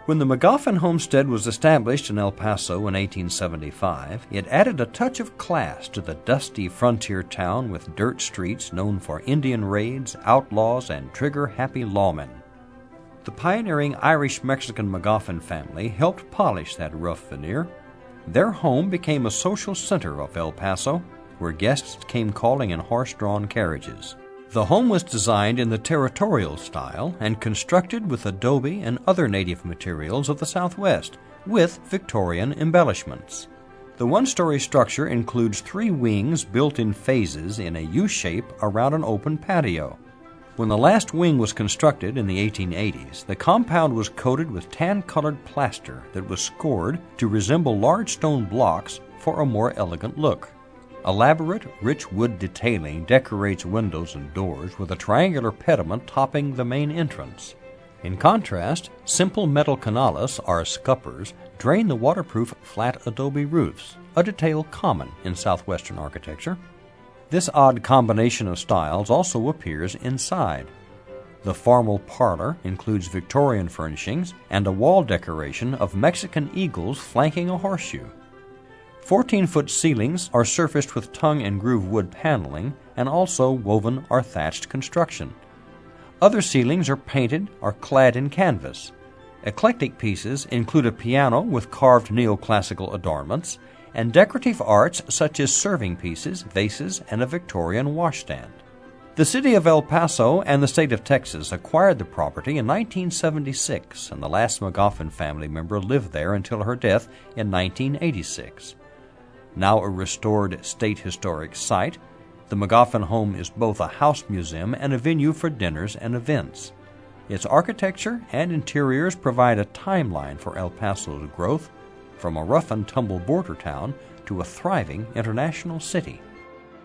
When the McGoffin homestead was established in El Paso in 1875, it added a touch of class to the dusty frontier town with dirt streets known for Indian raids, outlaws, and trigger-happy lawmen. The pioneering Irish-Mexican McGoffin family helped polish that rough veneer. Their home became a social center of El Paso, where guests came calling in horse-drawn carriages. The home was designed in the territorial style and constructed with adobe and other native materials of the Southwest, with Victorian embellishments. The one-story structure includes 3 wings built in phases in a U-shape around an open patio. When the last wing was constructed in the 1880s, the compound was coated with tan-colored plaster that was scored to resemble large stone blocks for a more elegant look. Elaborate, rich wood detailing decorates windows and doors with a triangular pediment topping the main entrance. In contrast, simple metal canales, or scuppers, drain the waterproof flat adobe roofs, a detail common in southwestern architecture. This odd combination of styles also appears inside. The formal parlor includes Victorian furnishings and a wall decoration of Mexican eagles flanking a horseshoe. 14-foot ceilings are surfaced with tongue and groove wood paneling and also woven or thatched construction. Other ceilings are painted or clad in canvas. Eclectic pieces include a piano with carved neoclassical adornments and decorative arts such as serving pieces, vases, and a Victorian washstand. The city of El Paso and the state of Texas acquired the property in 1976, and the last McGoffin family member lived there until her death in 1986. Now a restored state historic site, the McGoffin home is both a house museum and a venue for dinners and events. Its architecture and interiors provide a timeline for El Paso's growth, from a rough and tumble border town to a thriving international city.